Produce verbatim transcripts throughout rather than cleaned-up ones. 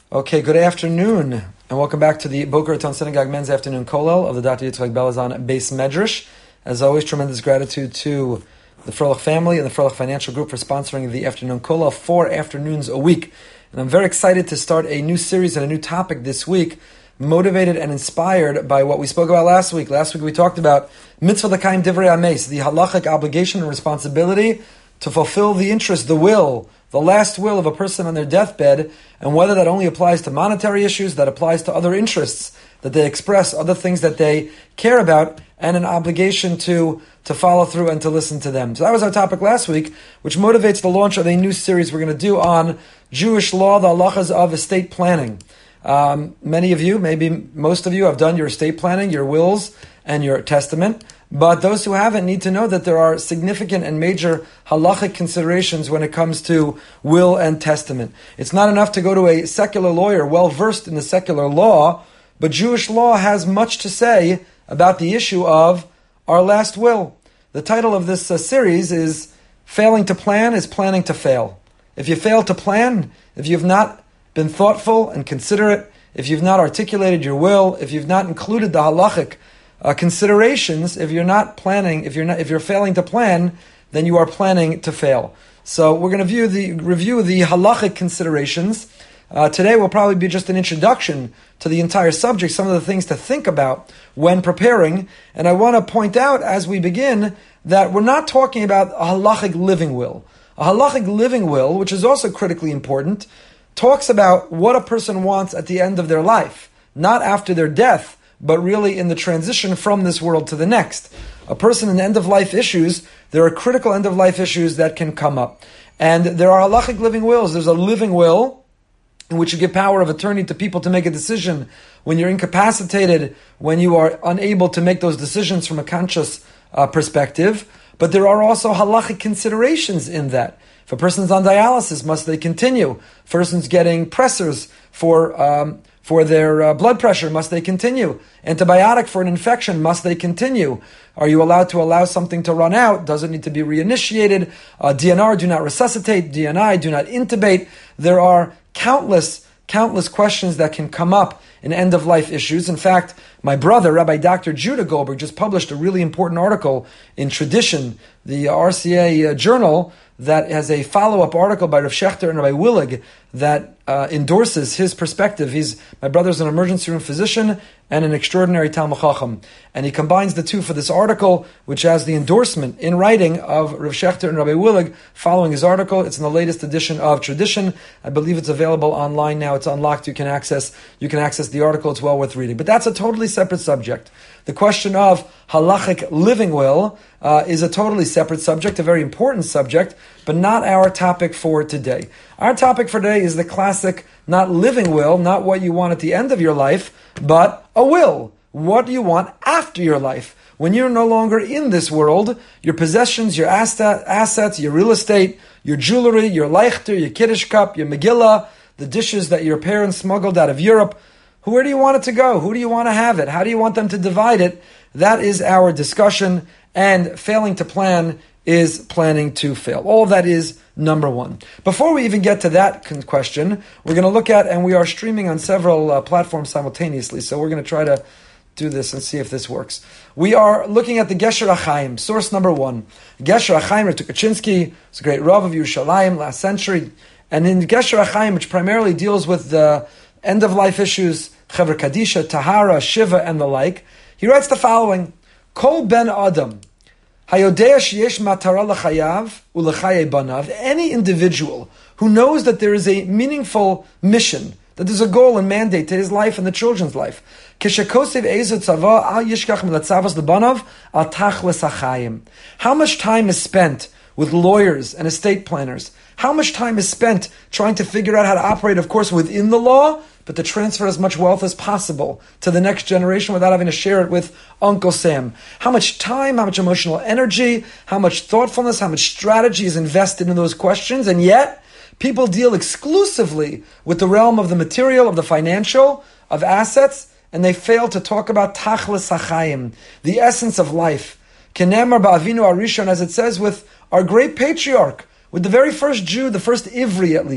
Okay, good afternoon, and welcome back to the Boker Raton Synagogue Men's Afternoon Kollel of the Doctor Yitzchak Belazan Beis Medrash. As always, tremendous gratitude to the Froelich family and the Froelich Financial Group for sponsoring the Afternoon Kollel, four afternoons a week. And I'm very excited to start a new series and a new topic this week, motivated and inspired by what we spoke about last week. Last week we talked about Mitzvah L'Kayim Divrei Ames, the halachic obligation and responsibility to fulfill the interest, the will, the last will of a person on their deathbed, and whether that only applies to monetary issues, that applies to other interests that they express, other things that they care about, and an obligation to, to follow through and to listen to them. So that was our topic last week, which motivates the launch of a new series we're going to do on Jewish law, the halachas of estate planning. Um, many of you, maybe most of you, have done your estate planning, your wills, and your testament. But those who haven't need to know that there are significant and major halachic considerations when it comes to will and testament. It's not enough to go to a secular lawyer well-versed in the secular law, but Jewish law has much to say about the issue of our last will. The title of this uh, series is Failing to Plan is Planning to Fail. If you fail to plan, if you've not been thoughtful and considerate, if you've not articulated your will, if you've not included the halachic Uh, considerations, if you're not planning, if you're not, if you're failing to plan, then you are planning to fail. So we're going to view the review the halachic considerations. Uh, today will probably be just an introduction to the entire subject, some of the things to think about when preparing. And I want to point out as we begin that we're not talking about a halachic living will. A halachic living will, which is also critically important, talks about what a person wants at the end of their life, not after their death, but really in the transition from this world to the next. A person in end-of-life issues, there are critical end-of-life issues that can come up. And there are halachic living wills. There's a living will in which you give power of attorney to people to make a decision when you're incapacitated, when you are unable to make those decisions from a conscious uh, perspective. But there are also halachic considerations in that. If a person's on dialysis, must they continue? If a person's getting pressors for um, for their uh, blood pressure, must they continue? Antibiotic for an infection, must they continue? Are you allowed to allow something to run out? Does it need to be reinitiated? Uh, D N R, do not resuscitate. D N I, do not intubate. There are countless, countless questions that can come up in end-of-life issues. In fact, my brother, Rabbi Doctor Judah Goldberg, just published a really important article in Tradition, the R C A uh, journal, that has a follow-up article by Rav Shechter and Rabbi Willig that uh, endorses his perspective. He's my brother's an emergency room physician and an extraordinary Talmid Chacham. And he combines the two for this article, which has the endorsement in writing of Rav Shechter and Rabbi Willig following his article. It's in the latest edition of Tradition. I believe it's available online now. It's unlocked. You can access, you can access the article. It's well worth reading. But that's a totally separate subject. The question of halachic living will uh, is a totally separate subject, a very important subject, but not our topic for today. Our topic for today is the classic, not living will, not what you want at the end of your life, but a will. What do you want after your life? When you're no longer in this world, your possessions, your assets, your real estate, your jewelry, your leichter, your kiddush cup, your megillah, the dishes that your parents smuggled out of Europe, where do you want it to go? Who do you want to have it? How do you want them to divide it? That is our discussion, and failing to plan is planning to fail. All of that is number one. Before we even get to that question, we're going to look at, and we are streaming on several uh, platforms simultaneously, so we're going to try to do this and see if this works. We are looking at the Gesher HaChaim, source number one. Gesher HaChaim, Rav Tukachinsky, is a great Rav of Yerushalayim last century, and in Gesher HaChaim, which primarily deals with the end-of-life issues, Chevra Kadisha, Tahara, Shiva, and the like, he writes the following: Kol ben Adam, hayodea sheyesh matara l'chayav u'lechaye banav. Any individual who knows that there is a meaningful mission, that there's a goal and mandate to his life and the children's life. Kishekosev ezu tzava al yishkach milatzavos lebanav al tachlis hachayim. How much time is spent with lawyers and estate planners? How much time is spent trying to figure out how to operate, of course, within the law, but to transfer as much wealth as possible to the next generation without having to share it with Uncle Sam? How much time, how much emotional energy, how much thoughtfulness, how much strategy is invested in those questions? And yet, people deal exclusively with the realm of the material, of the financial, of assets, and they fail to talk about tachlis hachayim, the essence of life. Kenemar ba'avinu arishon, as it says with our great patriarch, with the very first Jew, the first Ivri at least.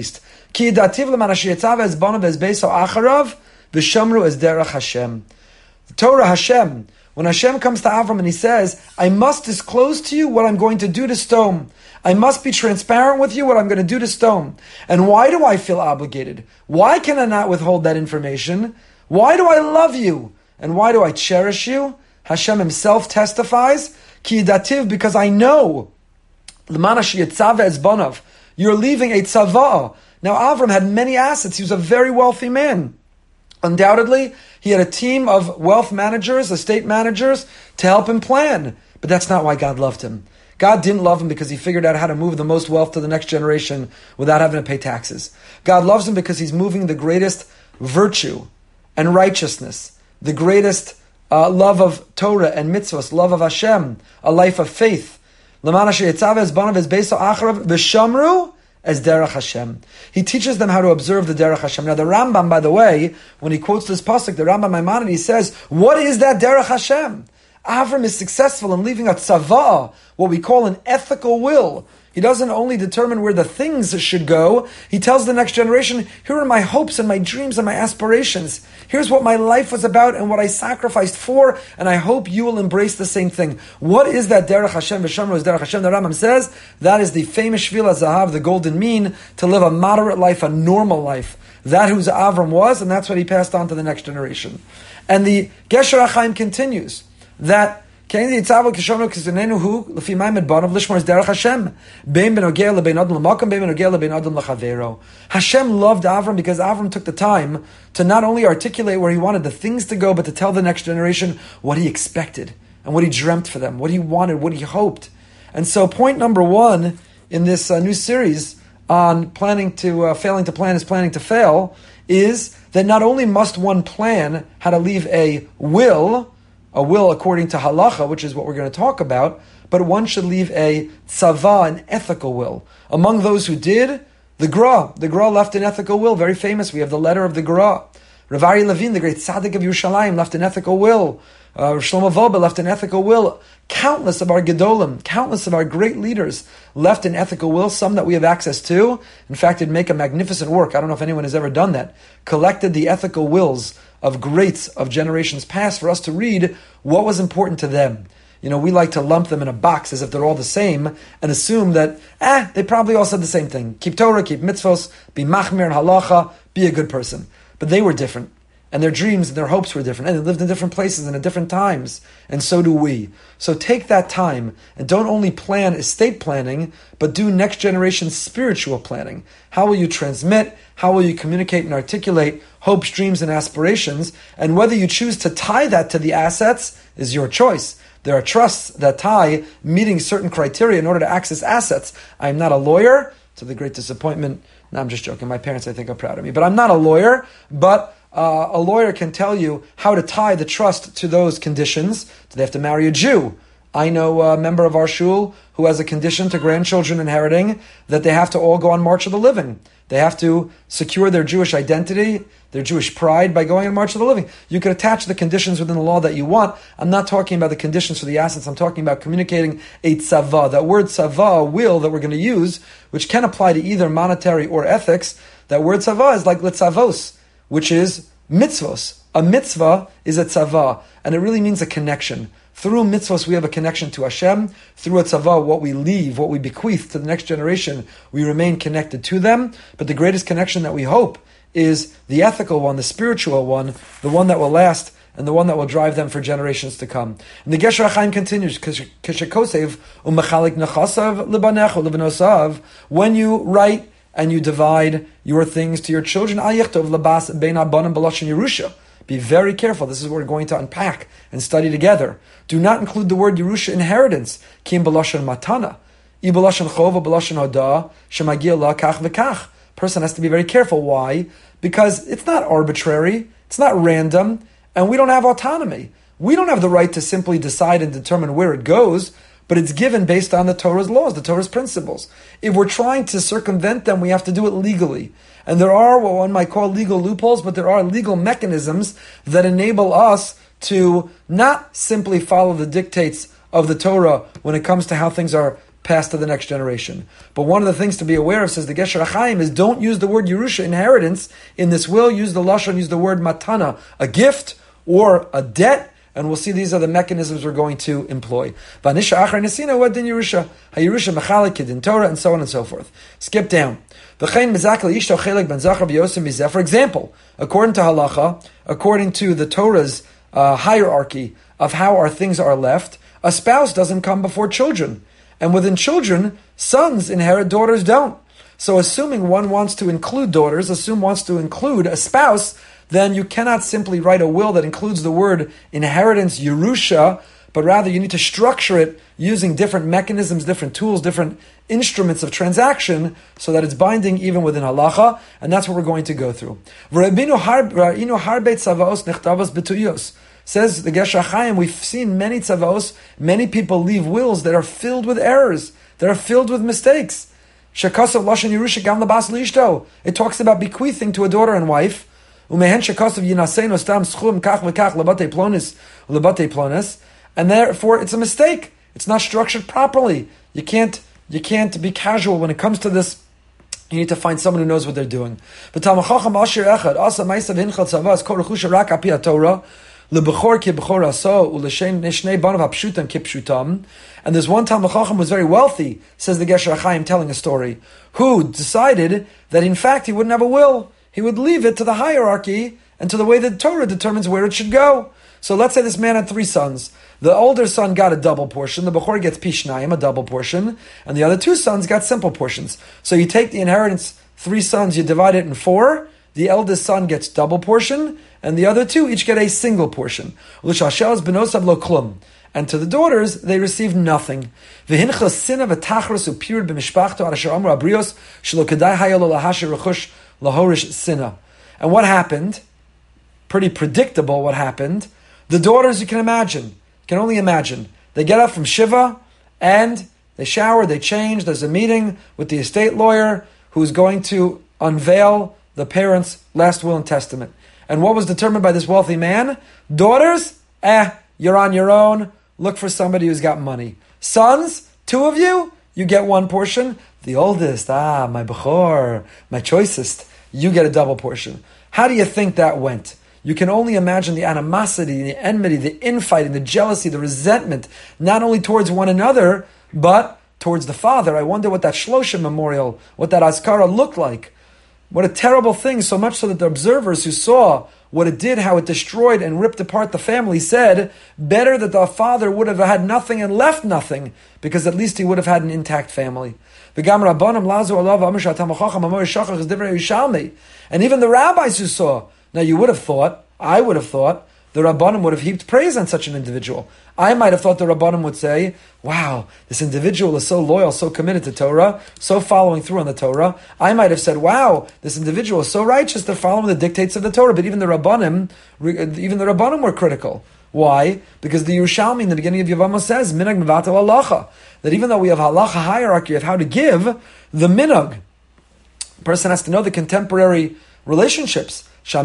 Ki dativ l'man asher yetzav es banav es beiso acharav v'shamru es derech Hashem. The Torah Hashem, when Hashem comes to Avram and he says, I must disclose to you what I'm going to do to stone. I must be transparent with you what I'm going to do to stone. And why do I feel obligated? Why can I not withhold that information? Why do I love you? And why do I cherish you? Hashem himself testifies, Ki dativ, because I know, l'man asher yetzav es banav, you're leaving a tzava. Now Avram had many assets. He was a very wealthy man. Undoubtedly, he had a team of wealth managers, estate managers, to help him plan. But that's not why God loved him. God didn't love him because he figured out how to move the most wealth to the next generation without having to pay taxes. God loves him because he's moving the greatest virtue and righteousness, the greatest uh, love of Torah and mitzvahs, love of Hashem, a life of faith. L'man asher yetzav es banav es beiso acharav v'shamru as derech Hashem. He teaches them how to observe the derech Hashem. Now the Rambam, by the way, when he quotes this pasuk, the Rambam Maimonides says, what is that derech Hashem? Avram is successful in leaving a tzava, what we call an ethical will. He doesn't only determine where the things should go, he tells the next generation, here are my hopes and my dreams and my aspirations. Here's what my life was about and what I sacrificed for, and I hope you will embrace the same thing. What is that derech Hashem? V'shamru is derech Hashem. The Rambam says, that is the famous Shvila Zahav, the golden mean, to live a moderate life, a normal life. That whose Avram was, and that's what he passed on to the next generation. And the Gesher HaChaim continues, that Hashem loved Avram because Avram took the time to not only articulate where he wanted the things to go, but to tell the next generation what he expected and what he dreamt for them, what he wanted, what he hoped. And so point number one in this uh, new series on planning to, uh, failing to plan is planning to fail, is that not only must one plan how to leave a will, a will according to halacha, which is what we're going to talk about, but one should leave a tzava, an ethical will. Among those who did, the Gra. The Gra left an ethical will, very famous. We have the letter of the Gra. Rav Aryeh Levin, the great tzaddik of Yerushalayim, left an ethical will. Uh, Shlomo Wolbe left an ethical will. Countless of our Gedolim, countless of our great leaders left an ethical will, some that we have access to. In fact, it'd make a magnificent work. I don't know if anyone has ever done that. Collected the ethical wills of greats of generations past for us to read what was important to them. You know, we like to lump them in a box as if they're all the same and assume that, eh, they probably all said the same thing. Keep Torah, keep mitzvos, be machmir and halacha, be a good person. But they were different. And their dreams and their hopes were different. And they lived in different places and at different times. And so do we. So take that time and don't only plan estate planning, but do next generation spiritual planning. How will you transmit? How will you communicate and articulate hopes, dreams, and aspirations? And whether you choose to tie that to the assets is your choice. There are trusts that tie meeting certain criteria in order to access assets. I am not a lawyer, to the great disappointment. No, I'm just joking. My parents, I think, are proud of me. But I'm not a lawyer, but Uh, a lawyer can tell you how to tie the trust to those conditions. Do they have to marry a Jew? I know a member of our shul who has a condition to grandchildren inheriting that they have to all go on March of the Living. They have to secure their Jewish identity, their Jewish pride by going on March of the Living. You can attach the conditions within the law that you want. I'm not talking about the conditions for the assets. I'm talking about communicating a tzava. That word tzava, will, that we're going to use, which can apply to either monetary or ethics. That word tzava is like litzavos, which is mitzvos. A mitzvah is a tzava, and it really means a connection. Through mitzvos, we have a connection to Hashem. Through a tzava, what we leave, what we bequeath to the next generation, we remain connected to them. But the greatest connection that we hope is the ethical one, the spiritual one, the one that will last, and the one that will drive them for generations to come. And the Gesher HaChaim continues, Kishekosev umechalik nechasav libanecho libanosav, when you write and you divide your things to your children. Be very careful. This is what we're going to unpack and study together. Do not include the word Yerusha, inheritance. Matana. Person has to be very careful. Why? Because it's not arbitrary. It's not random. And we don't have autonomy. We don't have the right to simply decide and determine where it goes, but it's given based on the Torah's laws, the Torah's principles. If we're trying to circumvent them, we have to do it legally. And there are what one might call legal loopholes, but there are legal mechanisms that enable us to not simply follow the dictates of the Torah when it comes to how things are passed to the next generation. But one of the things to be aware of, says the Gesher HaChaim, is don't use the word Yerusha, inheritance, in this will. Use the Lashon, use the word matana, a gift or a debt. And we'll see these are the mechanisms we're going to employ. Vanisha achar nesina, what din Yerusha? HaYerusha mechalik kidin Torah, and so on and so forth. Skip down. For example, according to halacha, according to the Torah's uh, hierarchy of how our things are left, a spouse doesn't come before children. And within children, sons inherit, daughters don't. So assuming one wants to include daughters, assume wants to include a spouse, then you cannot simply write a will that includes the word inheritance, Yerusha, but rather you need to structure it using different mechanisms, different tools, different instruments of transaction, so that it's binding even within halacha, and that's what we're going to go through. Says the Gesher HaChaim, we've seen many tzavaos, many people leave wills that are filled with errors, that are filled with mistakes. It talks about bequeathing to a daughter and wife, and therefore it's a mistake. It's not structured properly. You can't you can't be casual when it comes to this. You need to find someone who knows what they're doing. And there's one Talmid Chacham who was very wealthy, says the Gesher HaChaim, telling a story, who decided that in fact he wouldn't have a will. He would leave it to the hierarchy and to the way that Torah determines where it should go. So let's say this man had three sons. The older son got a double portion, the Bechor gets Pishnayim, a double portion, and the other two sons got simple portions. So you take the inheritance, three sons, you divide it in four, the eldest son gets double portion, and the other two each get a single portion. And to the daughters, they receive nothing. And what happened? Pretty predictable what happened. The daughters, you can imagine, you can only imagine. They get up from Shiva, and they shower, they change, there's a meeting with the estate lawyer who's going to unveil the parents' last will and testament. And what was determined by this wealthy man? Daughters, eh, you're on your own, look for somebody who's got money. Sons, two of you, you get one portion. The oldest, ah, my Bechor, my choicest, you get a double portion. How do you think that went? You can only imagine the animosity, the enmity, the infighting, the jealousy, the resentment, not only towards one another, but towards the father. I wonder what that Shloshim memorial, what that Azkara looked like. What a terrible thing, so much so that the observers who saw what it did, how it destroyed and ripped apart the family, said, better that the father would have had nothing and left nothing, because at least he would have had an intact family. And even the rabbis who saw, now you would have thought, I would have thought, the Rabbanim would have heaped praise on such an individual. I might have thought the Rabbanim would say, wow, this individual is so loyal, so committed to Torah, so following through on the Torah. I might have said, wow, this individual is so righteous, they're following the dictates of the Torah. But even the Rabbanim, even the Rabbanim were critical. Why? Because the Yerushalmi in the beginning of Yevamos says, minag mevatel halacha, that even though we have halacha hierarchy of how to give, the minag, a person has to know the contemporary relationships.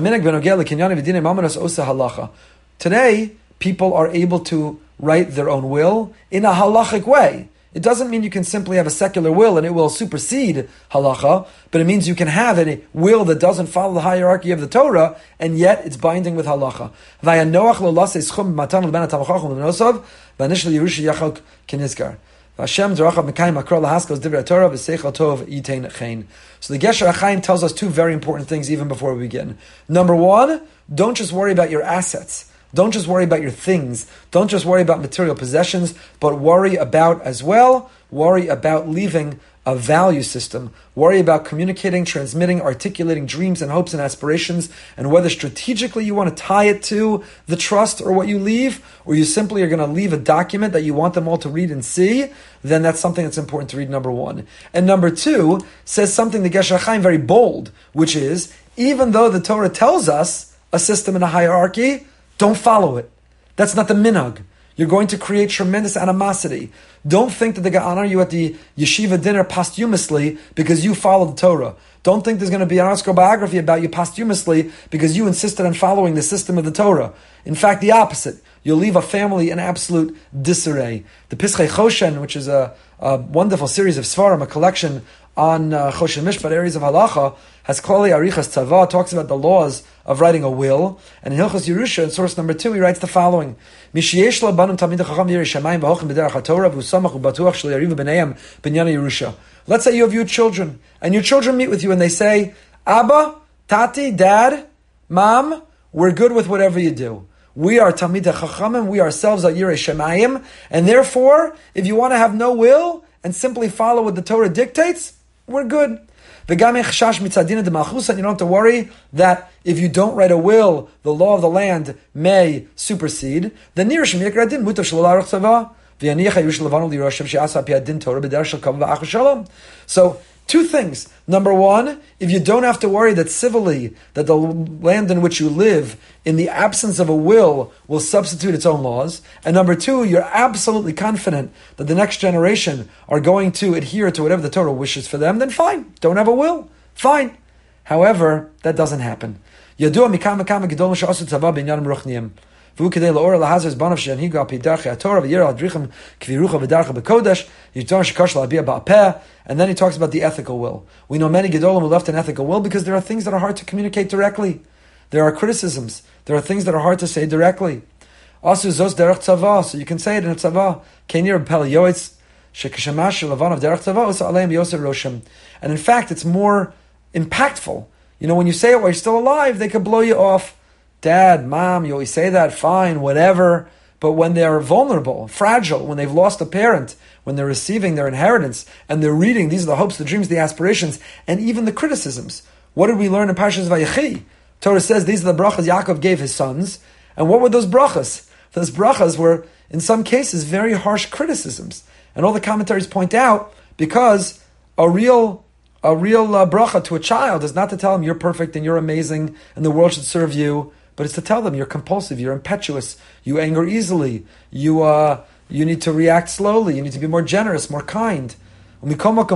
Today, people are able to write their own will in a halachic way. It doesn't mean you can simply have a secular will and it will supersede halacha, but it means you can have a will that doesn't follow the hierarchy of the Torah, and yet it's binding with halacha. So the Gesher HaChaim tells us two very important things even before we begin. Number one, don't just worry about your assets. Don't just worry about your things. Don't just worry about material possessions, but worry about as well, worry about leaving a value system. Worry about communicating, transmitting, articulating dreams and hopes and aspirations, and whether strategically you want to tie it to the trust or what you leave, or you simply are going to leave a document that you want them all to read and see, then that's something that's important to read, number one. And number two, says something the Gesher HaChaim very bold, which is, even though the Torah tells us a system and a hierarchy, don't follow it. That's not the minhag. you're going to create tremendous animosity. Don't think that they're going to honor you at the yeshiva dinner posthumously because you follow the Torah. Don't think there's going to be an article biography about you posthumously because you insisted on following the system of the Torah. In fact, the opposite. You'll leave a family in absolute disarray. The Pischei Choshen, which is a, a wonderful series of Svarim, a collection on uh, Choshen Mishpat, areas of halacha, has Klali Arichas Tzava, talks about the laws of writing a will. And in Hilchos Yerusha, in source number two, he writes the following: Mishiyesh lo banim talmidei chacham yirei shamayim v'hochim b'derech haTorah v'usamach u'batuach shelo yarivu b'neihem b'inyan Yerusha. Let's say you have your children, and your children meet with you and they say, Abba, Tati, Dad, Mom, we're good with whatever you do. We are Talmidei Chachamim, we ourselves are Yirei Shemayim, and therefore, if you want to have no will and simply follow what the Torah dictates, we're good. And you don't have to worry that if you don't write a will, the law of the land may supersede. So, two things. Number one, if you don't have to worry that civilly, that the land in which you live, in the absence of a will, will substitute its own laws. And number two, you're absolutely confident that the next generation are going to adhere to whatever the Torah wishes for them, then fine. Don't have a will. Fine. However, that doesn't happen. And then he talks about the ethical will. We know many Gedolim who left an ethical will because there are things that are hard to communicate directly. There are criticisms. There are things that are hard to say directly. Also, zos derech tzava, so you can say it in a tzava. And in fact, it's more impactful. You know, when you say it while you're still alive, they could blow you off. Dad, Mom, you always say that, fine, whatever. But when they're vulnerable, fragile, when they've lost a parent, when they're receiving their inheritance, and they're reading, these are the hopes, the dreams, the aspirations, and even the criticisms. What did we learn in Parshas Vayechi? Torah says these are the brachas Yaakov gave his sons. And what were those brachas? Those brachas were, in some cases, very harsh criticisms. And all the commentaries point out, because a real a real uh, bracha to a child is not to tell him you're perfect and you're amazing and the world should serve you, but it's to tell them you're compulsive, you're impetuous, you anger easily, you uh, you need to react slowly, you need to be more generous, more kind. If you know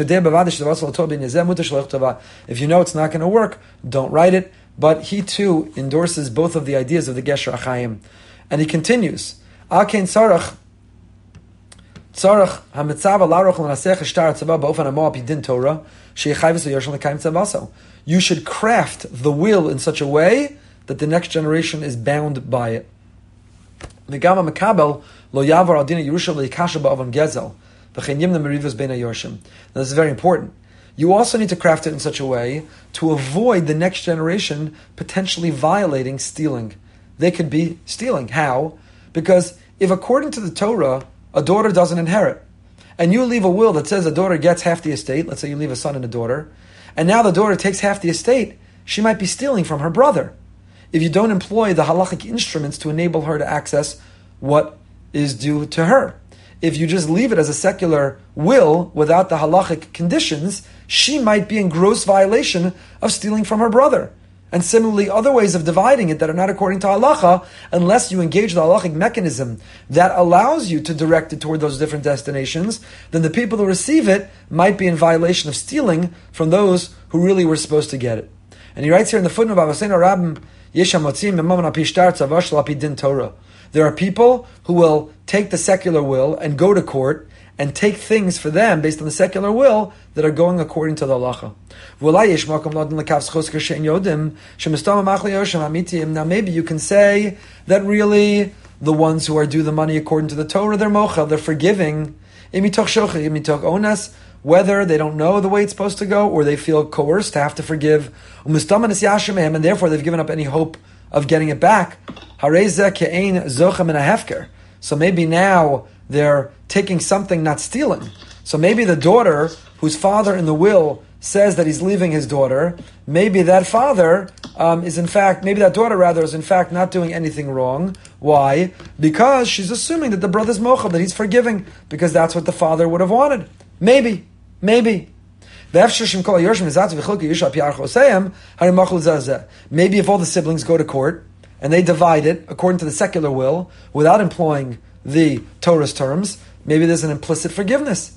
it's not going to work, don't write it. But he too endorses both of the ideas of the Gesher HaChaim. And he continues, Akein Tzarach, Tzarach HaMetzav Alaroch L'Nasech Shtar Tzava Ba'ofan Hamo Apidin Torah She'echayvis Yoshel L'Kaim Tzavaso. You should craft the will in such a way that the next generation is bound by it. V'gama Mekabel Lo Yavar Al Dina Yerusha L'Yikasha Ba'ovan Gezel V'chein Yimna Merivos Bein HaYorshim. Now this is very important. You also need to craft it in such a way to avoid the next generation potentially violating stealing. They could be stealing. How? Because if according to the Torah, a daughter doesn't inherit, and you leave a will that says a daughter gets half the estate, let's say you leave a son and a daughter, and now the daughter takes half the estate, she might be stealing from her brother. If you don't employ the halachic instruments to enable her to access what is due to her. If you just leave it as a secular will without the halachic conditions, she might be in gross violation of stealing from her brother. And similarly, other ways of dividing it that are not according to halacha, unless you engage the halachic mechanism that allows you to direct it toward those different destinations, then the people who receive it might be in violation of stealing from those who really were supposed to get it. And he writes here in the footnote, there are people who will take the secular will and go to court and take things for them based on the secular will that are going according to the halacha. Now maybe you can say that really the ones who are due the money according to the Torah, they're mochel, they're forgiving, whether they don't know the way it's supposed to go or they feel coerced to have to forgive, and therefore they've given up any hope of getting it back. So maybe now they're taking something, not stealing. So maybe the daughter, whose father in the will says that he's leaving his daughter, maybe that father um, is in fact, maybe that daughter rather is in fact not doing anything wrong. Why? Because she's assuming that the brother's mochel, that he's forgiving, because that's what the father would have wanted. Maybe, maybe. Maybe if all the siblings go to court and they divide it according to the secular will without employing the Torah's terms, maybe there's an implicit forgiveness.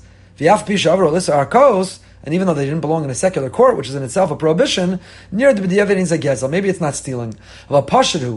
And even though they didn't belong in a secular court, which is in itself a prohibition, near the b'diavad is a gezel. Maybe it's not stealing. Rak api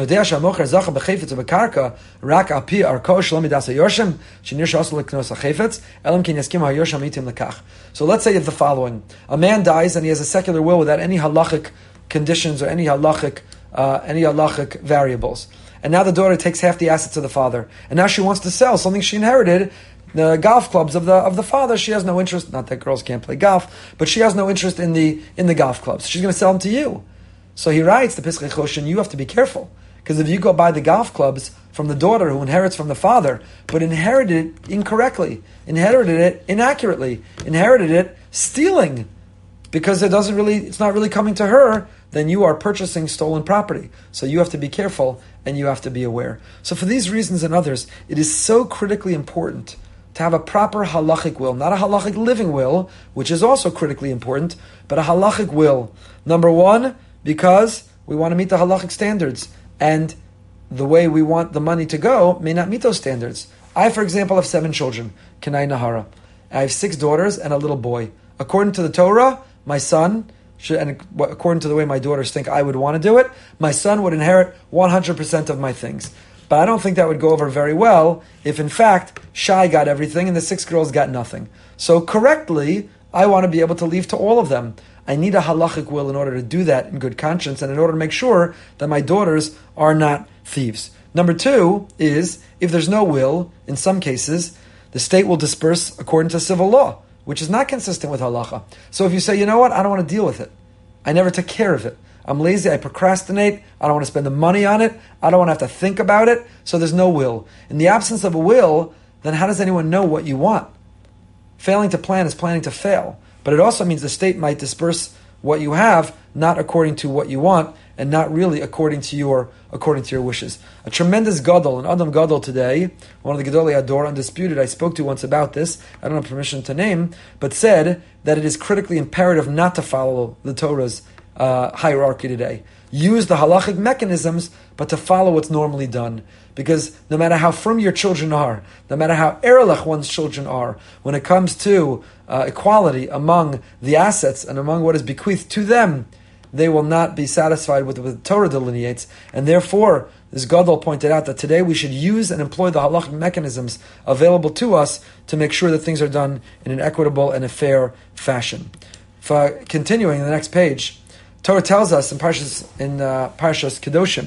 arko shalom midas hayorshim shenir she'asur leknos hachefetz elam ken yaskim hayorshim mitim lekach. So let's say the following: a man dies and he has a secular will without any halachic conditions or any halachic uh, any halachic variables, and now the daughter takes half the assets of the father, and now she wants to sell something she inherited. The golf clubs of the of the father, she has no interest. Not that girls can't play golf, but she has no interest in the in the golf clubs. She's going to sell them to you. So he writes the Pischei Choshen, you have to be careful, because if you go buy the golf clubs from the daughter who inherits from the father, but inherited it incorrectly, inherited it inaccurately, inherited it stealing, because it doesn't really, it's not really coming to her, then you are purchasing stolen property. So you have to be careful and you have to be aware. So for these reasons and others, it is so critically important to have a proper halachic will, not a halachic living will, which is also critically important, but a halachic will. Number one, because we want to meet the halachic standards, and the way we want the money to go may not meet those standards. I, for example, have seven children, Kenai Nahara. I have six daughters and a little boy. According to the Torah, my son, should, and according to the way my daughters think I would want to do it, my son would inherit one hundred percent of my things. But I don't think that would go over very well if, in fact, Shai got everything and the six girls got nothing. So correctly, I want to be able to leave to all of them. I need a halachic will in order to do that in good conscience and in order to make sure that my daughters are not thieves. Number two is, if there's no will, in some cases, the state will disperse according to civil law, which is not consistent with halacha. So if you say, you know what, I don't want to deal with it. I never took care of it. I'm lazy, I procrastinate, I don't want to spend the money on it, I don't want to have to think about it, so there's no will. In the absence of a will, then how does anyone know what you want? Failing to plan is planning to fail. But it also means the state might disperse what you have, not according to what you want, and not really according to your according to your wishes. A tremendous gadol, an Adam gadol today, one of the Gedolei Hador, undisputed, I spoke to once about this, I don't have permission to name, but said that it is critically imperative not to follow the Torah's Uh, hierarchy today. Use the halachic mechanisms, but to follow what's normally done. Because no matter how firm your children are, no matter how erelach one's children are, when it comes to uh, equality among the assets and among what is bequeathed to them, they will not be satisfied with what the Torah delineates. And therefore, this Gadol pointed out that today we should use and employ the halachic mechanisms available to us to make sure that things are done in an equitable and a fair fashion. For continuing in the next page, Torah tells us in Parshas in uh, Parshas Kedoshim,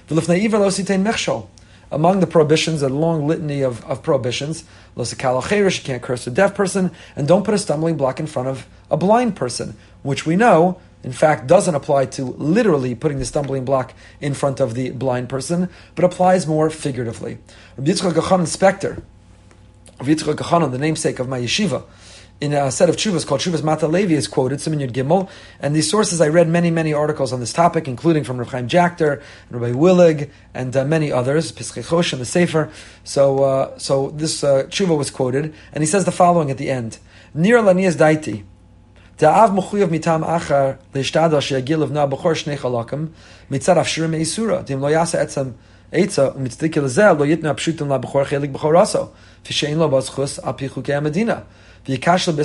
among the prohibitions, a long litany of, of prohibitions, you can't curse a deaf person, and don't put a stumbling block in front of a blind person, which we know, in fact, doesn't apply to literally putting the stumbling block in front of the blind person, but applies more figuratively. Rabbi Yitzchak Gachanan Spector, Rabbi Yitzchak Gachanan, the namesake of my yeshiva, in a set of tshuvas called Tshuvas Mata Levi is quoted, Siman Yud Gimel, and these sources, I read many, many articles on this topic, including from Rav Chaim Jakter, and Rabbi Willig, and uh, many others, Pischei Choshen, the Sefer. So uh, so this uh, tshuva was quoted, and he says the following at the end, Nir Lanias Daiti, Da'av Mechuyav Mitam Achar, Leishtadal She'agil Livna B'chor Shnei Chalakim, Mitzad Afshirim Me'isura, Dim Lo Yasa Etzam Eitza, Umitzdik Lezel, Lo Yitna Pshutim La B'chor Chelik B'chor Raso, Fishein Lo Bazchus, Api Chukei Medina. If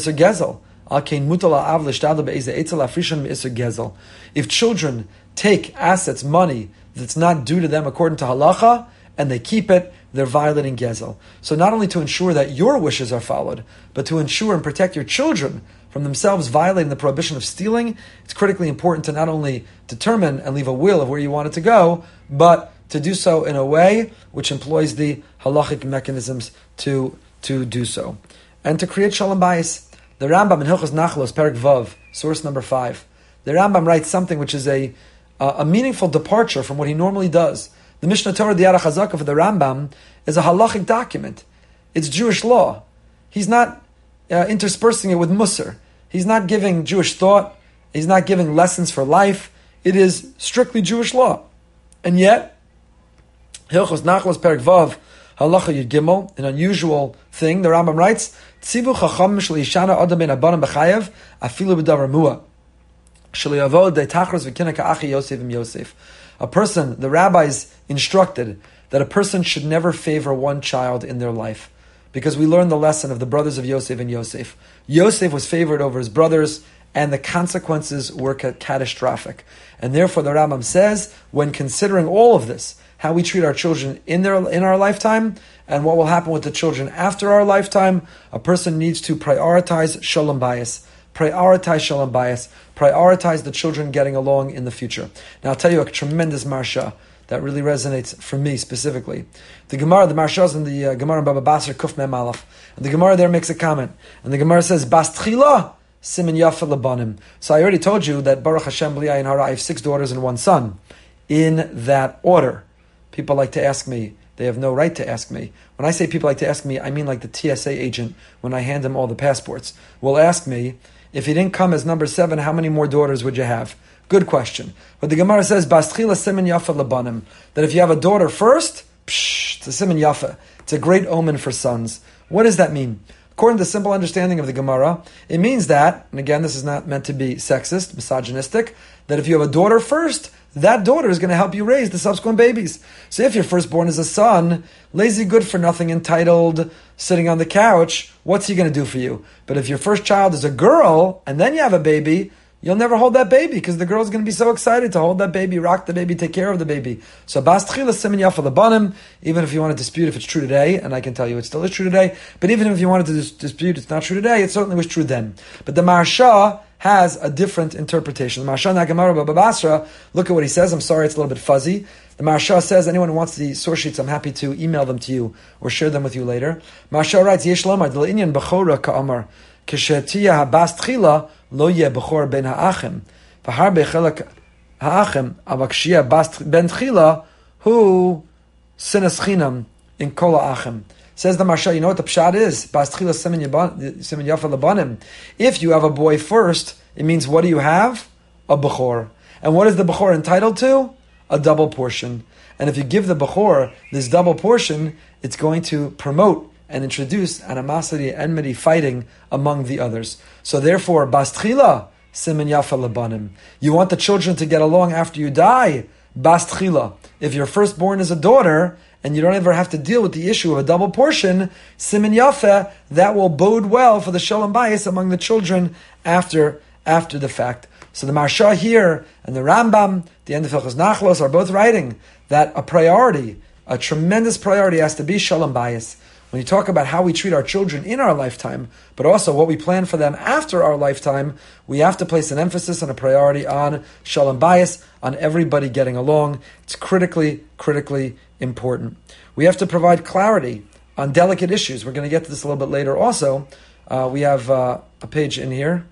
children take assets, money, that's not due to them according to halacha, and they keep it, they're violating gezel. So not only to ensure that your wishes are followed, but to ensure and protect your children from themselves violating the prohibition of stealing, it's critically important to not only determine and leave a will of where you want it to go, but to do so in a way which employs the halachic mechanisms to, to do so. And to create shalom bayis. The Rambam in Hilchos Nachlos, Perek Vav, source number five, the Rambam writes something which is a uh, a meaningful departure from what he normally does. The Mishnah Torah, the Yad HaChazaka for the Rambam, is a halachic document. It's Jewish law. He's not uh, interspersing it with Musar. He's not giving Jewish thought. He's not giving lessons for life. It is strictly Jewish law. And yet, Hilchos Nachlos, Perek Vav, Halacha Yud Gimel, an unusual thing, the Rambam writes, Tzivu chacham shel yishana adam ben abanam b'chayev afilu b'davar muah shel yavod de tachros v'kina ka'achi Yosef im Yosef. A person, the rabbis instructed that a person should never favor one child in their life. Because we learned the lesson of the brothers of Yosef and Yosef. Yosef was favored over his brothers, and the consequences were catastrophic. And therefore the Rambam says, when considering all of this, how we treat our children in their in our lifetime, and what will happen with the children after our lifetime, a person needs to prioritize shalom bayis. Prioritize shalom bayis. Prioritize the children getting along in the future. Now I'll tell you a tremendous marsha that really resonates for me specifically. The Gemara, the Marsha is in the uh, Gemara in Baba Basra, Kuf Mem Aleph. And the Gemara there makes a comment. And the Gemara says, Bas Tchila, Simen Yafa Labanim. So I already told you that Baruch Hashem B'li Ayin Hara, I have six daughters and one son. In that order. People like to ask me, they have no right to ask me. When I say people like to ask me, I mean like the T S A agent when I hand him all the passports. Will ask me, if he didn't come as number seven, how many more daughters would you have? Good question. But the Gemara says, Bastchila Simen Yafa Labanim, that if you have a daughter first, psh, it's a Simen Yafa. It's a great omen for sons. What does that mean? According to the simple understanding of the Gemara, it means that, and again, this is not meant to be sexist, misogynistic, that if you have a daughter first, that daughter is going to help you raise the subsequent babies. So if your firstborn is a son, lazy good for nothing, entitled, sitting on the couch, what's he going to do for you? But if your first child is a girl, and then you have a baby, you'll never hold that baby because the girl's going to be so excited to hold that baby, rock the baby, take care of the baby. So Bas Tchila Simen Yafa Labanim, even if you want to dispute if it's true today, and I can tell you it still is true today, but even if you wanted to dis- dispute it's not true today, it certainly was true then. But the Marsha has a different interpretation. The Marsha Nagamara Baba Basra, look at what he says. I'm sorry, it's a little bit fuzzy. The Marsha says, anyone who wants the source sheets, I'm happy to email them to you or share them with you later. Marsha writes, Yesh Lomar, D'la Inyan Bechora Ka'amar, Keshetia HaBas Tchila, Lo Yeh Bechor Ben Ha'achim, V'har Bechelak Ha'achim, Avakshia Bas Ben Tchila, Hu Sinas Chinam in Kol Ha'achim. Says the Marsha, you know what the pshat is? Bas Tchila Simen Yafa Labanim. If you have a boy first, it means what do you have? A Bechor. And what is the Bechor entitled to? A double portion. And if you give the Bechor this double portion, it's going to promote and introduce animosity, enmity, fighting among the others. So therefore, Bas Tchila Simen Yafa Labanim. You want the children to get along after you die? Bas Tchila. If your firstborn is a daughter, and you don't ever have to deal with the issue of a double portion, Simen Yafa, that will bode well for the Shalom Bayis among the children after after the fact. So the Marsha here and the Rambam, the end of Hilchos Nachlos, are both writing that a priority, a tremendous priority has to be Shalom Bayis. When you talk about how we treat our children in our lifetime, but also what we plan for them after our lifetime, we have to place an emphasis and a priority on Shalom Bayis, on everybody getting along. It's critically, critically important. We have to provide clarity on delicate issues. We're going to get to this a little bit later also. Uh, we have uh, a page in here.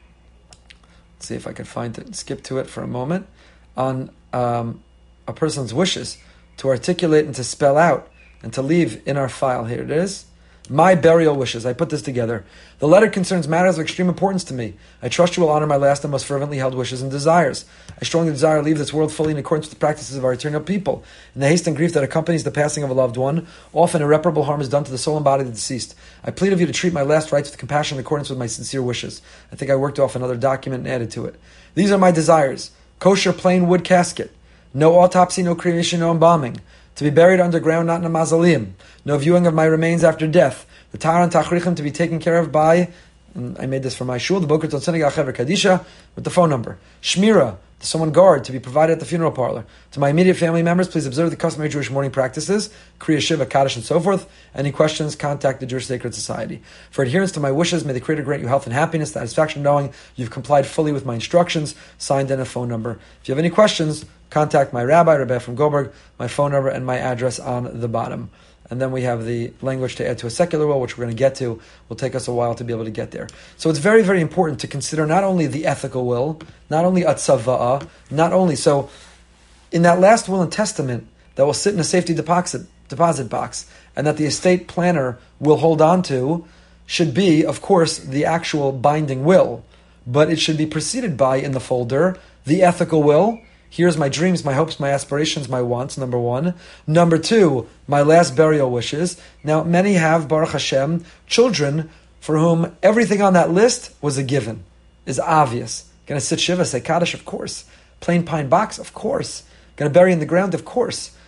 Let's see if I can find it and skip to it for a moment. On um, a person's wishes to articulate and to spell out and to leave in our file. Here it is. My burial wishes. I put this together. The letter concerns matters of extreme importance to me. I trust you will honor my last and most fervently held wishes and desires. I strongly desire to leave this world fully in accordance with the practices of our eternal people. In the haste and grief that accompanies the passing of a loved one, often irreparable harm is done to the soul and body of the deceased. I plead of you to treat my last rites with compassion in accordance with my sincere wishes. I think I worked off another document and added to it. These are my desires. Kosher plain wood casket. No autopsy, no cremation, no embalming. To be buried underground, not in a mausoleum. No viewing of my remains after death. The Tar and Tachrichim to be taken care of by, I made this for my shul, the Boker Ton Synagogue Chaver Kadisha, with the phone number. Shmira, to someone guard, to be provided at the funeral parlor. To my immediate family members, please observe the customary Jewish mourning practices, Kriya Shiva, Kaddish, and so forth. Any questions, contact the Jewish Sacred Society. For adherence to my wishes, may the Creator grant you health and happiness, satisfaction knowing you've complied fully with my instructions, signed in a phone number. If you have any questions, contact my rabbi, Rabbi from Goldberg, my phone number and my address on the bottom. And then we have the language to add to a secular will, which we're going to get to. Will take us a while to be able to get there. So it's very, very important to consider not only the ethical will, not only atzava'ah, not only... So in that last will and testament that will sit in a safety deposit, deposit box and that the estate planner will hold on to should be, of course, the actual binding will. But it should be preceded by, in the folder, the ethical will. Here's my dreams, my hopes, my aspirations, my wants, number one. Number two, my last burial wishes. Now, many have, Baruch Hashem, children for whom everything on that list was a given, is obvious. Going to sit Shiva, say Kaddish, of course. Plain pine box, of course. Going to bury in the ground, of course.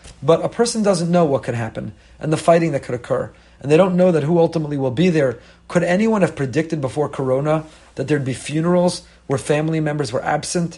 but a person doesn't know what could happen and the fighting that could occur. And they don't know that who ultimately will be there. Could anyone have predicted before Corona that there'd be funerals where family members were absent?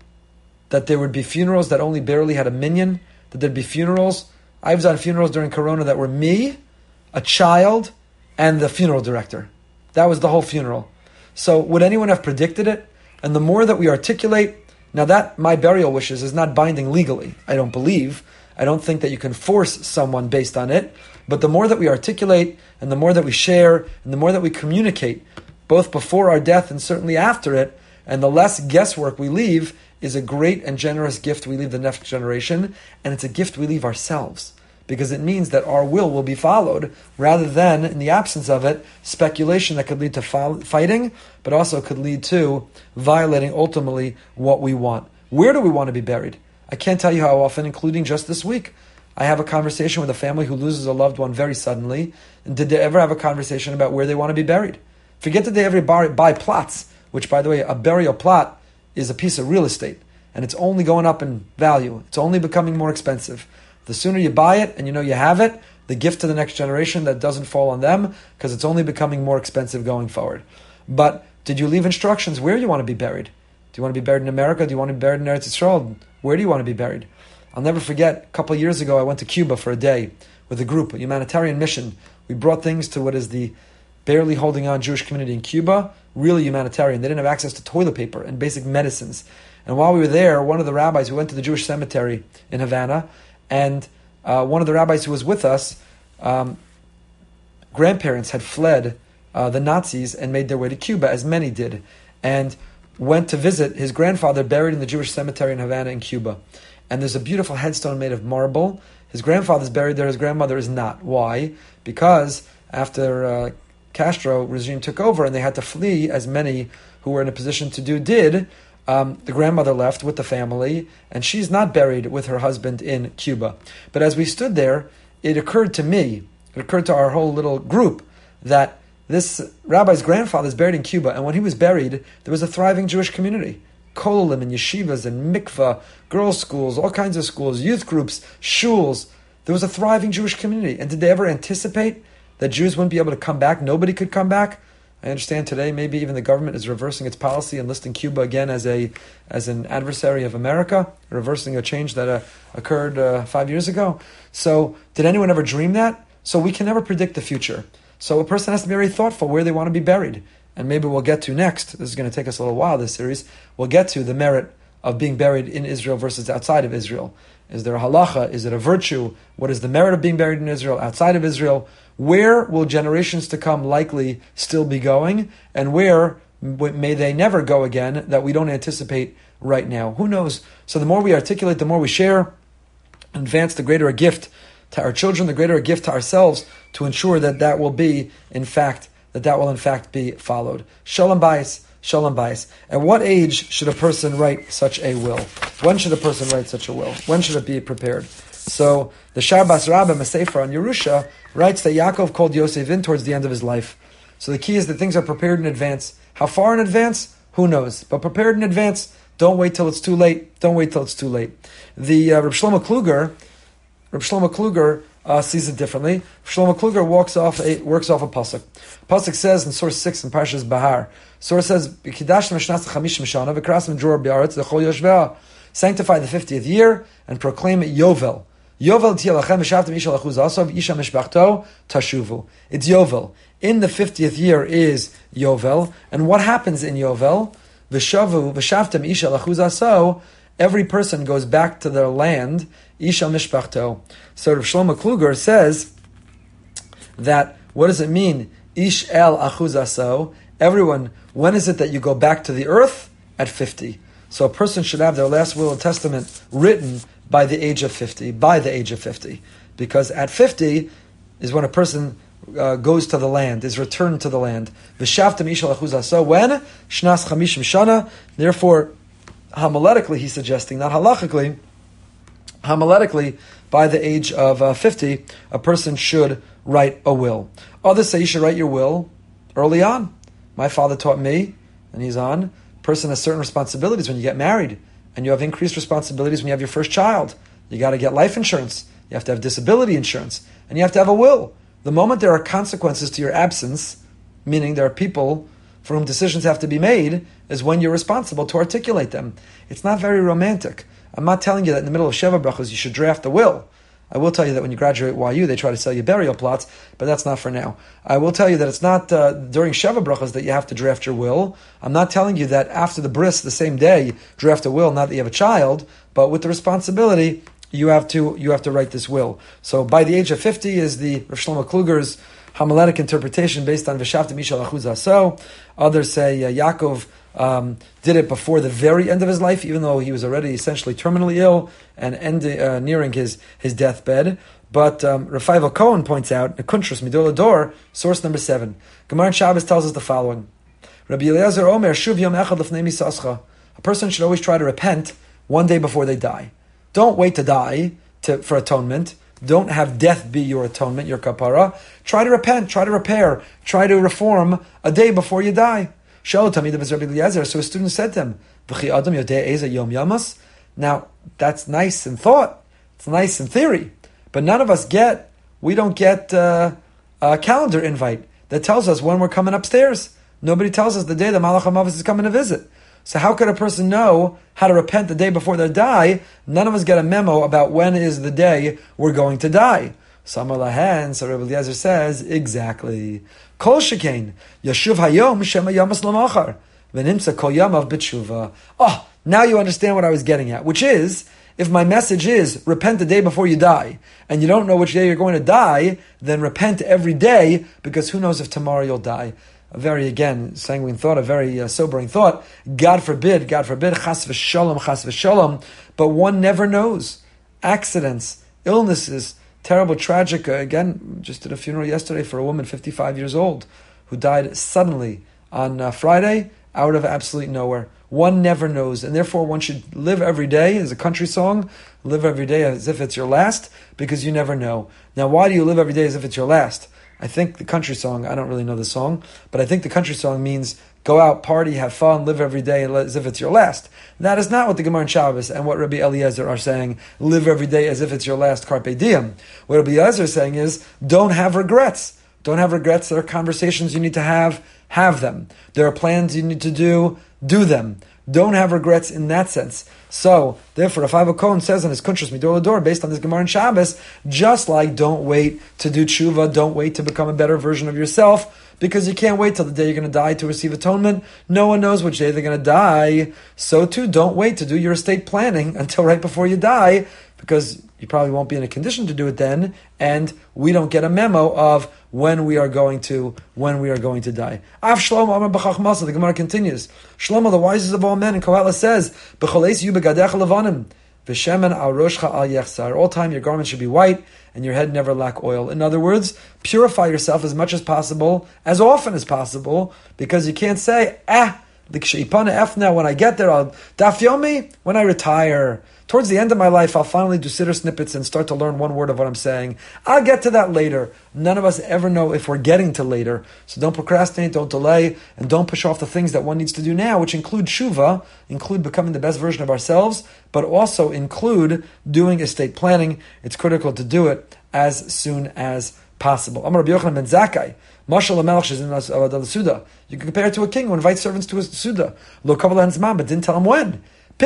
That there would be funerals that only barely had a minyan? That there'd be funerals? I was on funerals during Corona that were me, a child, and the funeral director. That was the whole funeral. So would anyone have predicted it? And the more that we articulate, now that my burial wishes is not binding legally, I don't believe. I don't think that you can force someone based on it. But the more that we articulate, and the more that we share, and the more that we communicate, both before our death and certainly after it, and the less guesswork we leave, is a great and generous gift we leave the next generation, and it's a gift we leave ourselves. Because it means that our will will be followed, rather than, in the absence of it, speculation that could lead to fighting, but also could lead to violating ultimately what we want. Where do we want to be buried? I can't tell you how often, including just this week, I have a conversation with a family who loses a loved one very suddenly. And did they ever have a conversation about where they want to be buried? Forget that they ever buy, buy plots, which, by the way, a burial plot is a piece of real estate, and it's only going up in value. It's only becoming more expensive. The sooner you buy it and you know you have it, the gift to the next generation that doesn't fall on them, because it's only becoming more expensive going forward. But did you leave instructions where you want to be buried? Do you want to be buried in America? Do you want to be buried in Eretz Yisrael? Where do you want to be buried? I'll never forget, a couple of years ago, I went to Cuba for a day with a group, a humanitarian mission. We brought things to what is the barely holding on Jewish community in Cuba, really humanitarian. They didn't have access to toilet paper and basic medicines. And while we were there, one of the rabbis, we went to the Jewish cemetery in Havana, and uh, one of the rabbis who was with us, um, grandparents had fled uh, the Nazis and made their way to Cuba, as many did, and went to visit his grandfather buried in the Jewish cemetery in Havana in Cuba. And there's a beautiful headstone made of marble. His grandfather's buried there, his grandmother is not. Why? Because after uh, Castro regime took over and they had to flee, as many who were in a position to do did, um, the grandmother left with the family, and she's not buried with her husband in Cuba. But as we stood there, it occurred to me, it occurred to our whole little group, that this rabbi's grandfather is buried in Cuba, and when he was buried, there was a thriving Jewish community. Kollel and yeshivas and mikvah, girls' schools, all kinds of schools, youth groups, shuls. There was a thriving Jewish community. And did they ever anticipate that Jews wouldn't be able to come back? Nobody could come back? I understand today maybe even the government is reversing its policy and listing Cuba again as a as an adversary of America, reversing a change that uh, occurred uh, five years ago. So did anyone ever dream that? So we can never predict the future. So a person has to be very thoughtful where they want to be buried. And maybe we'll get to next, this is going to take us a little while, this series, we'll get to the merit of being buried in Israel versus outside of Israel. Is there a halacha? Is it a virtue? What is the merit of being buried in Israel, outside of Israel? Where will generations to come likely still be going? And where may they never go again that we don't anticipate right now? Who knows? So the more we articulate, the more we share, advance, the greater a gift to our children, the greater a gift to ourselves to ensure that that will be, in fact, that that will in fact be followed. Shalom bayis, shalom bayis. At what age should a person write such a will? When should a person write such a will? When should it be prepared? So the Sharbas Rabbah Sefer on Yerusha writes that Yaakov called Yosef in towards the end of his life. So the key is that things are prepared in advance. How far in advance? Who knows? But prepared in advance. Don't wait till it's too late. Don't wait till it's too late. The uh, Reb Shlomo Kluger, Reb Shlomo Kluger Uh, sees it differently. Shlomo Kluger walks off a, works off a pasuk. Pasuk says in source six in Parshas Bahar. Source says, sanctify the fiftieth year and proclaim it Yovel. Yovel tiyalachem v'shavtem isha lachuz asov isha mishpachto tashuvu. It's Yovel. In the fiftieth year is Yovel, and what happens in Yovel? V'shavu v'shavtem isha lachuz asov. Every person goes back to their land, Isha Mishpachto. So Rav Shlomo Kluger says that, what does it mean? Ish el achuz aso. Everyone, when is it that you go back to the earth? At fifty. So a person should have their last will and testament written by the age of fifty, by the age of fifty. Because at fifty is when a person uh, goes to the land, is returned to the land. V'shavtem Isha achuz aso. When? Shnas chamishim shana. Therefore, homiletically, he's suggesting, not halachically, homiletically, by the age of uh, fifty, a person should write a will. Others say you should write your will early on. My father taught me, and he's on, a person has certain responsibilities when you get married, and you have increased responsibilities when you have your first child. You got to get life insurance. You have to have disability insurance. And you have to have a will. The moment there are consequences to your absence, meaning there are people for whom decisions have to be made, is when you're responsible to articulate them. It's not very romantic. I'm not telling you that in the middle of Sheva Brachos you should draft a will. I will tell you that when you graduate Y U, they try to sell you burial plots, but that's not for now. I will tell you that it's not uh, during Sheva Brachos that you have to draft your will. I'm not telling you that after the bris, the same day, draft a will, not that you have a child, but with the responsibility, you have to you have to write this will. So by the age of fifty is the Rav Shlomo Kluger's homiletic interpretation based on V'shavta Mishal Achuz Haso. Others say uh, Yaakov um, did it before the very end of his life, even though he was already essentially terminally ill and end, uh, nearing his, his deathbed. But um, Rafaiva Cohen points out, Kuntras Midol Ador, source number seven. Gemara in Shabbos tells us the following. Rabbi Eliezer Omer, Shuv Yom Echad Lefnei Misascha. A person should always try to repent one day before they die. Don't wait to die to, for atonement. Don't have death be your atonement, your kapara. Try to repent, try to repair, try to reform a day before you die. So a student said to him, now, that's nice in thought. It's nice in theory. But none of us get, we don't get uh, a calendar invite that tells us when we're coming upstairs. Nobody tells us the day the Malach HaMavis is coming to visit. So how could a person know how to repent the day before they die? None of us get a memo about when is the day we're going to die. Samar Lahan, so Rabbi Eliezer says, exactly. Kol shekain, yashuv hayom shema yamas lamachar, v'nimtza kol yamav b'tshuva. Oh, now you understand what I was getting at, which is, if my message is, repent the day before you die, and you don't know which day you're going to die, then repent every day, because who knows if tomorrow you'll die. A very, again, sanguine thought, a very uh, sobering thought. God forbid, God forbid, chas v'shalom, chas v'shalom, but one never knows. Accidents, illnesses, terrible, tragic. Uh, again, just did a funeral yesterday for a woman, fifty-five years old, who died suddenly on uh, Friday, out of absolutely nowhere. One never knows, and therefore one should live every day, as a country song, live every day as if it's your last, because you never know. Now, why do you live every day as if it's your last? I think the country song, I don't really know the song, but I think the country song means go out, party, have fun, live every day as if it's your last. That is not what the Gemara in Shabbos and what Rabbi Eliezer are saying, live every day as if it's your last, carpe diem. What Rabbi Eliezer is saying is, don't have regrets. Don't have regrets. There are conversations you need to have, have them. There are plans you need to do, do them. Don't have regrets in that sense. So, therefore, Rafaiva Cohen says in his Kuntras Midol Ador, based on this Gemara in Shabbos, just like don't wait to do tshuva, don't wait to become a better version of yourself, because you can't wait till the day you're going to die to receive atonement. No one knows which day they're going to die. So too, don't wait to do your estate planning until right before you die, because you probably won't be in a condition to do it then, and we don't get a memo of when we are going to when we are going to die. Av Shlomo Amar B'Chachmasa, the Gemara continues. Shlomo, the wisest of all men, in Koheles says, B'choleis yu begadecha levanim, v'shemen al roshcha al yechsar. All time your garment should be white, and your head never lack oil. In other words, purify yourself as much as possible, as often as possible, because you can't say, ah, the ksheipana efna, when I get there, I'll daf yomi, when I retire. Towards the end of my life, I'll finally do siddur snippets and start to learn one word of what I'm saying. I'll get to that later. None of us ever know if we're getting to later. So don't procrastinate, don't delay, and don't push off the things that one needs to do now, which include tshuva, include becoming the best version of ourselves, but also include doing estate planning. It's critical to do it as soon as possible. Amar Rabbi Yochanan ben Zakkai, Mashal HaMelech is in the Suda. You can compare it to a king who invites servants to his Suda. Lo kavala hanzman, but didn't tell him when. So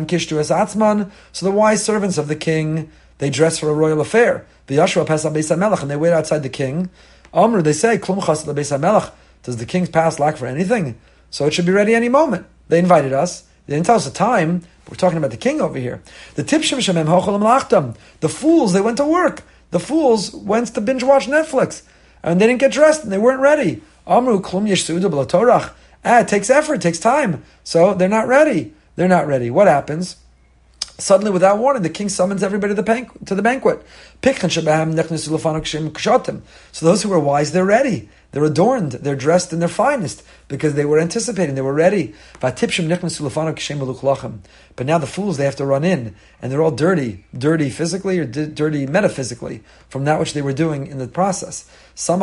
the wise servants of the king, they dress for a royal affair. And they wait outside the king. Amr, they say, does the king's palace lack for anything? So it should be ready any moment. They invited us. They didn't tell us the time. We're talking about the king over here. The The fools, they went to work. The fools went to binge watch Netflix. And they didn't get dressed and they weren't ready. Amru, ah, it takes effort, it takes time. So they're not ready. They're not ready. What happens? Suddenly, without warning, the king summons everybody to the, banquet, to the banquet. So those who are wise, they're ready. They're adorned. They're dressed in their finest because they were anticipating. They were ready. But now the fools, they have to run in. And they're all dirty. Dirty physically or di- dirty metaphysically from that which they were doing in the process. The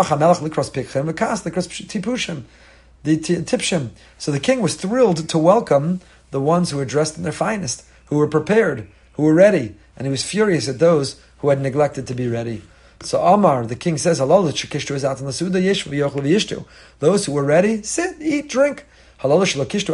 tipshim. So the king was thrilled to welcome the ones who were dressed in their finest, who were prepared, who were ready, and he was furious at those who had neglected to be ready. So Amar, the king says, those who were ready, sit, eat, drink. But those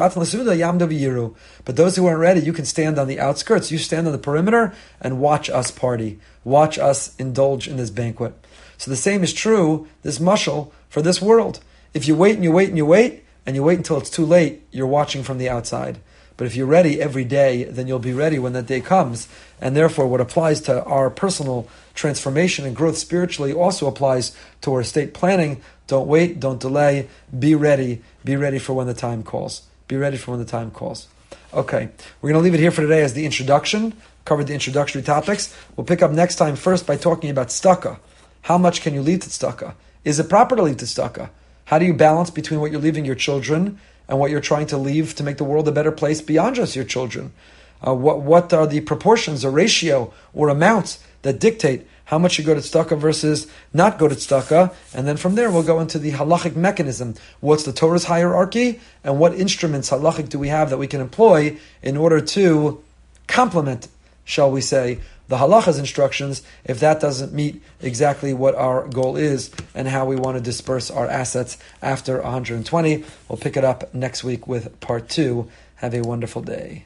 who weren't ready, you can stand on the outskirts, you stand on the perimeter and watch us party. Watch us indulge in this banquet. So the same is true, this mashal, for this world. If you wait and you wait and you wait, and you wait until it's too late, you're watching from the outside. But if you're ready every day, then you'll be ready when that day comes. And therefore, what applies to our personal transformation and growth spiritually also applies to our estate planning. Don't wait, don't delay, be ready. Be ready for when the time calls. Be ready for when the time calls. Okay, we're going to leave it here for today as the introduction. Covered the introductory topics. We'll pick up next time first by talking about tzedakah. How much can you leave to tzedakah? Is it proper to leave to tzedakah? How do you balance between what you're leaving your children and what you're trying to leave to make the world a better place beyond just your children? Uh, what what are the proportions or ratio or amounts that dictate how much you go to tzedakah versus not go to tzedakah? And then from there we'll go into the halachic mechanism. What's the Torah's hierarchy, and what instruments halachic do we have that we can employ in order to complement, shall we say, the halacha's instructions, if that doesn't meet exactly what our goal is and how we want to disperse our assets after one hundred twenty. We'll pick it up next week with part two. Have a wonderful day.